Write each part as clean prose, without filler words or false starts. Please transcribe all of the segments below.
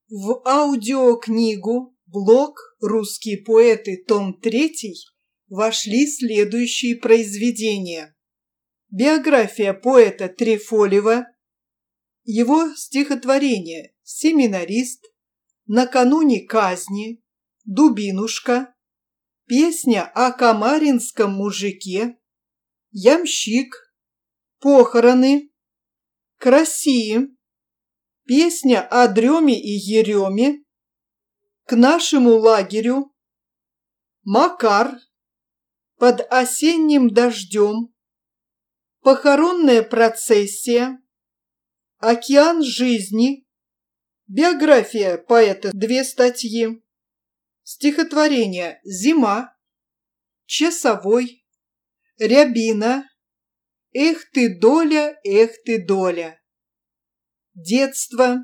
В аудиокнигу «Блог. Русские поэты. Том 3» вошли следующие произведения. Биография поэта Трефолева, его стихотворение «Семинарист», «Накануне казни», «Дубинушка», песня о камаринском мужике, «Ямщик», «Похороны», «К России», песня о дреме и ереме, «К нашему лагерю», «Макар», «Под осенним дождем», «Похоронная процессия», «Океан жизни», биография поэта 2 статьи, стихотворение «Зима», «Часовой», «Рябина», «Эх ты, доля, эх ты, доля», «Детство»,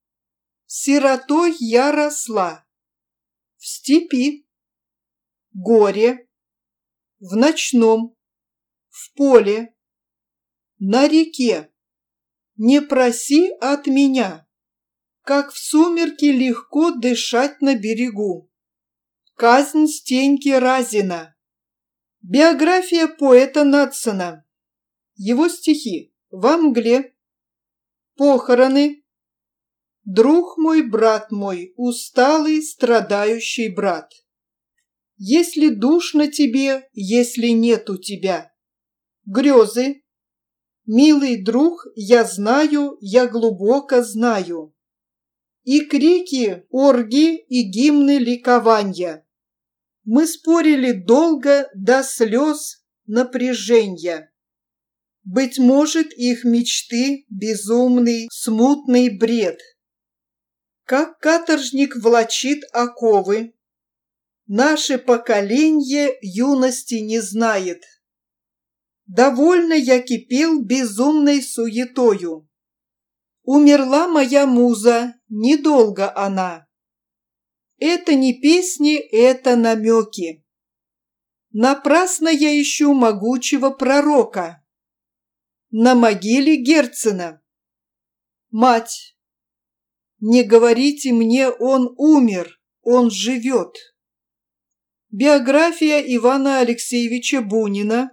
«Сиротой я росла», «В степи», «Горе», «В ночном», «В поле», «На реке», «Не проси от меня», «Как в сумерки легко дышать на берегу», «Казнь Стеньки Разина», биография поэта Надсона, его стихи «Во мгле», «Похороны», «Друг мой, брат мой, усталый, страдающий брат», «Если душно тебе, если нет у тебя», «Грезы», «Милый друг, я знаю, я глубоко знаю», и крики, орги и гимны ликования. Мы спорили долго до слез напряжения. Быть может, их мечты безумный, смутный бред. Как каторжник влачит оковы, наше поколенье юности не знает. Довольно я кипел безумной суетою. Умерла моя муза, недолго она. Это не песни, это намеки. Напрасно я ищу могучего пророка. На могиле Герцена. Мать, не говорите мне, он умер, он живет. Биография Ивана Алексеевича Бунина.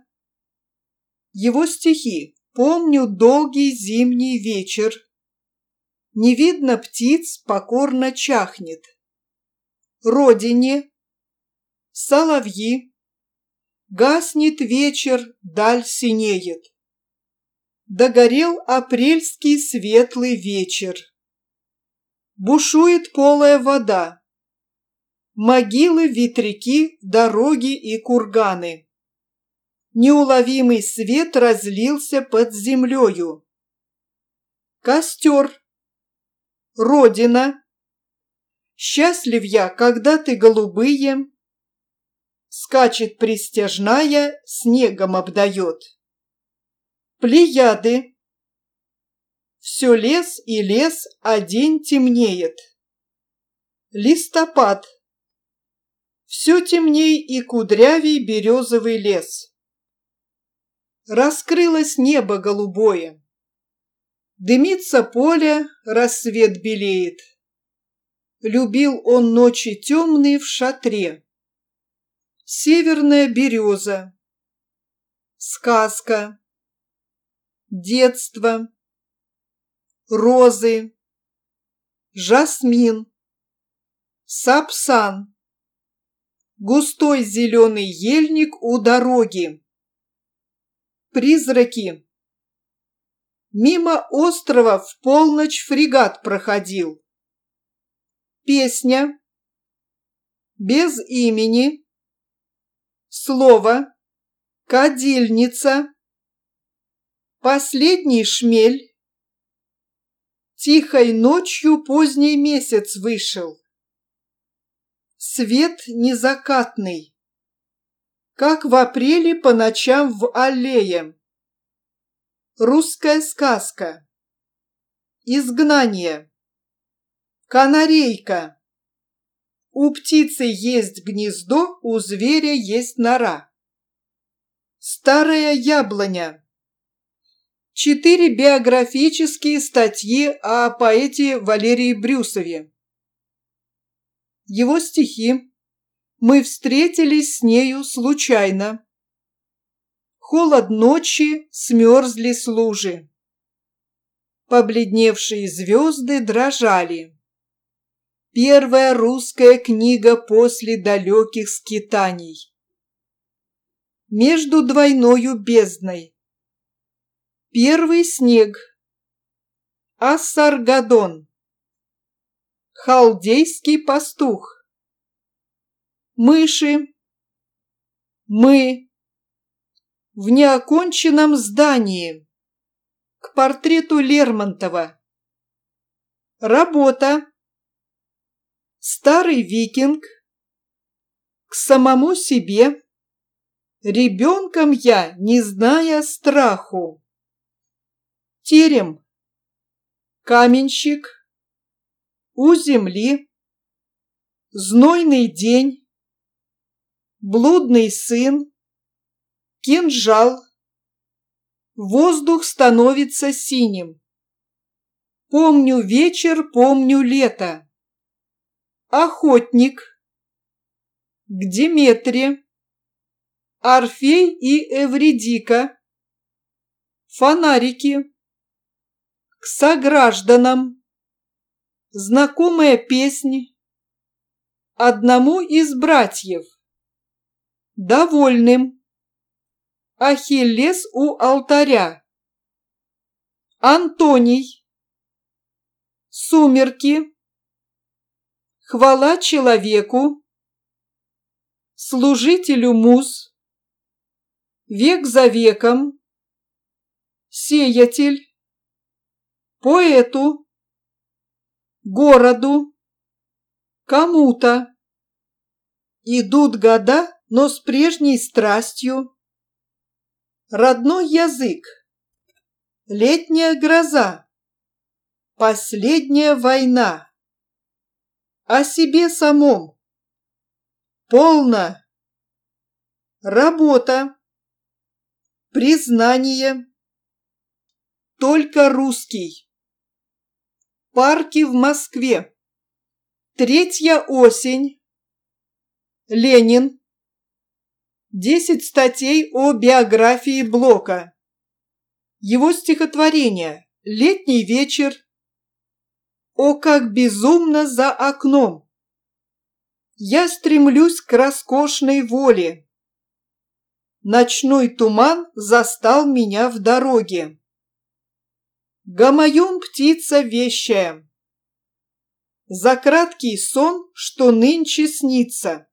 Его стихи «Помню долгий зимний вечер», «Не видно птиц, покорно чахнет», «Родине», «Соловьи», «Гаснет вечер, даль синеет», «Догорел апрельский светлый вечер», «Бушует полая вода», «Могилы, ветряки, дороги и курганы», «Неуловимый свет разлился под землею», «Костер», «Родина», «Счастлив я, когда ты голубые», «Скачет пристяжная, снегом обдает», «Плеяды», «Все лес и лес, а день темнеет», «Листопад», «Все темней и кудрявей березовый лес», «Раскрылось небо голубое», «Дымится поле, рассвет белеет», «Любил он ночи темные в шатре», «Северная береза», «Сказка», «Детство», «Розы», «Жасмин», «Сапсан», «Густой зеленый ельник у дороги», «Призраки», «Мимо острова в полночь фрегат проходил», «Песня», «Без имени», «Слово», «Кадильница», «Последний шмель», «Тихой ночью поздний месяц вышел», «Свет незакатный», «Как в апреле по ночам в аллее», «Русская сказка», «Изгнание», «Канарейка», «У птицы есть гнездо, у зверя есть нора», «Старая яблоня», 4 биографические статьи о поэте Валерии Брюсове, Его стихи. Мы встретились с нею случайно. Холод ночи, смерзли с лужи. Побледневшие звезды дрожали. Первая русская книга после далеких скитаний. Между двойною бездной. Первый снег. Ассаргадон. Халдейский пастух. Мыши. Мы. В неоконченном здании. К портрету Лермонтова. Работа. Старый викинг. К самому себе. Ребенком я, не зная страху. Терем. Каменщик. У земли. Знойный день. Блудный сын. Кинжал. Воздух становится синим. Помню вечер, помню лето. Охотник. К Деметре. Орфей и Эвридика. Фонарики. К согражданам. Знакомая песнь. Одному из братьев. Довольным. Ахиллес у алтаря. Антоний. Сумерки. Хвала человеку. Служителю муз. Век за веком. Сеятель. Поэту. Городу. Кому-то. Идут года, но с прежней страстью. Родной язык. Летняя гроза. Последняя война. О себе самом. Полно. Работа. Признание. Только русский. Парки в Москве. Третья осень. Ленин. 10 статей о биографии Блока. Его стихотворение «Летний вечер». О, как безумно за окном! Я стремлюсь к роскошной воле. Ночной туман застал меня в дороге. Гамаюн птица вещая. За краткий сон, что нынче снится.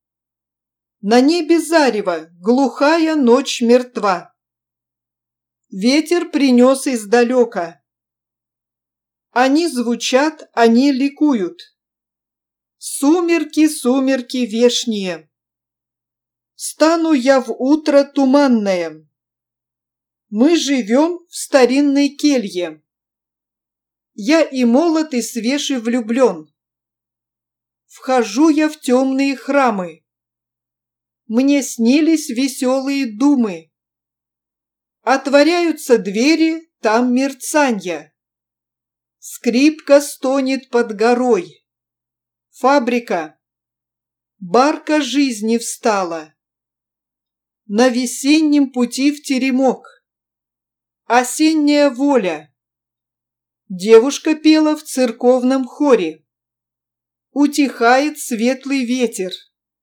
На небе зарево, глухая ночь мертва. Ветер принес издалека. Они звучат, они ликуют. Сумерки, сумерки вешние. Стану я в утро туманное. Мы живем в старинной келье. Я и молод, и свеж, и влюблен. Вхожу я в темные храмы. Мне снились веселые думы. Отворяются двери, там мерцанья. Скрипка стонет под горой. Фабрика. Барка жизни встала. На весеннем пути в теремок. Осенняя воля. Девушка пела в церковном хоре. Утихает светлый ветер.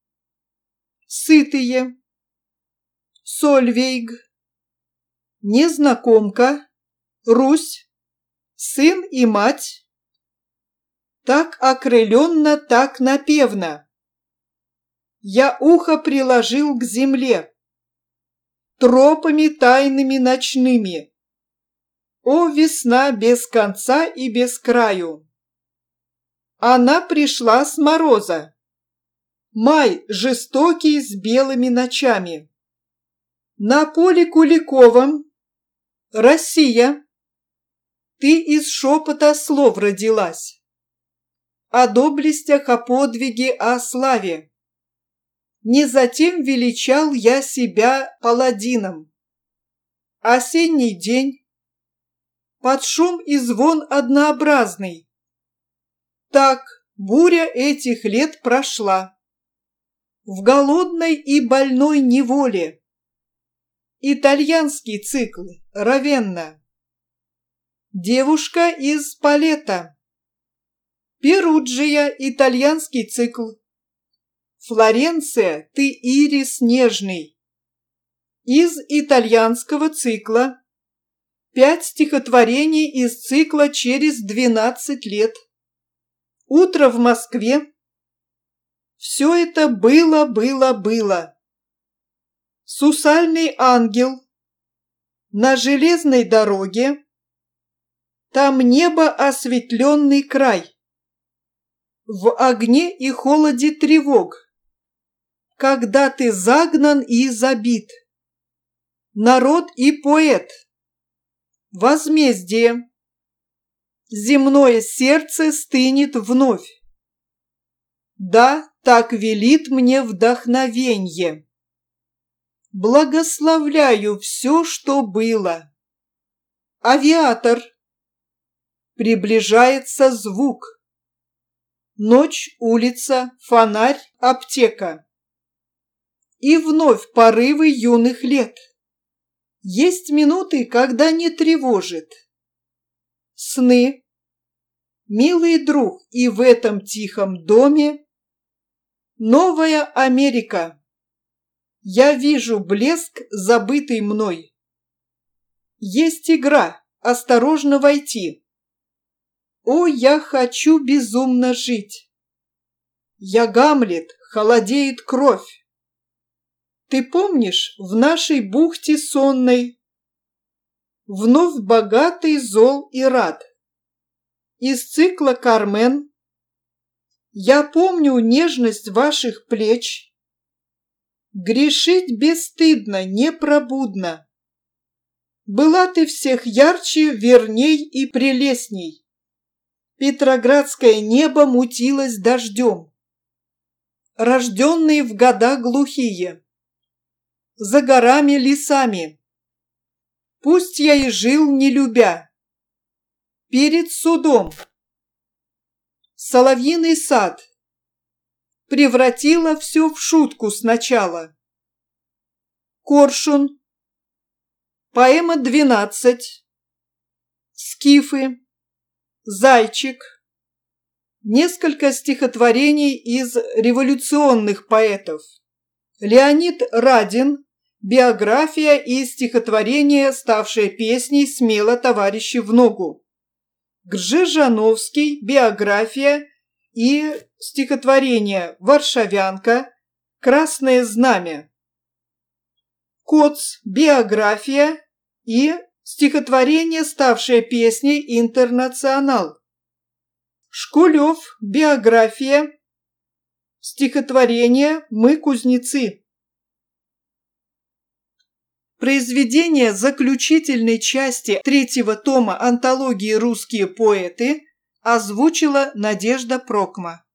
Сытые. Сольвейг. Незнакомка. Русь. Сын и мать. Так окрыленно, так напевно. Я ухо приложил к земле. Тропами тайными ночными. О, весна без конца и без краю! Она пришла с мороза. Май жестокий с белыми ночами. На поле Куликовом. Россия. Ты из шепота слов родилась. О доблестях, о подвиге, о славе. Не затем величал я себя паладином. Осенний день. Под шум и звон однообразный. Так, буря этих лет прошла. В голодной и больной неволе. Итальянский цикл Равенна. Девушка из Палетто. Перуджия, итальянский цикл. Флоренция, ты ирис нежный. Из итальянского цикла 5 стихотворений из цикла «Через 12 лет». Утро в Москве. Все это было. Сусальный ангел. На железной дороге. Там небо осветленный край. В огне и холоде тревог. Когда ты загнан и забит. Народ и поэт. Возмездие. Земное сердце стынет вновь. Да, так велит мне вдохновенье. Благословляю все, что было. Авиатор. Приближается звук. Ночь, улица, фонарь, аптека. И вновь порывы юных лет. Есть минуты, когда не тревожит. Сны. Милый друг, и в этом тихом доме новая Америка. Я вижу блеск, забытый мной. Есть игра, осторожно войти. О, я хочу безумно жить. Я Гамлет, холодеет кровь. Ты помнишь, в нашей бухте сонной вновь богатый, зол и рад. Из цикла «Кармен» я помню нежность ваших плеч. Грешить бесстыдно, непробудно. Была ты всех ярче, верней и прелестней. Петроградское небо мутилось дождем. Рожденные в года глухие. За горами, лесами. Пусть я и жил, не любя. Перед судом. Соловьиный сад. Превратила все в шутку сначала. Коршун. Поэма 12. Скифы. Зайчик. Несколько стихотворений из революционных поэтов. Леонид Радин. Биография и стихотворение, ставшее песней «Смело, товарищи, в ногу». Гжижановский. Биография и стихотворение «Варшавянка», «Красное знамя». Коц. Биография и стихотворение, ставшее песней «Интернационал». Шкулев. Биография. Стихотворение «Мы кузнецы». Произведение заключительной части 3-го тома антологии «Русские поэты» озвучила Надежда Прокма.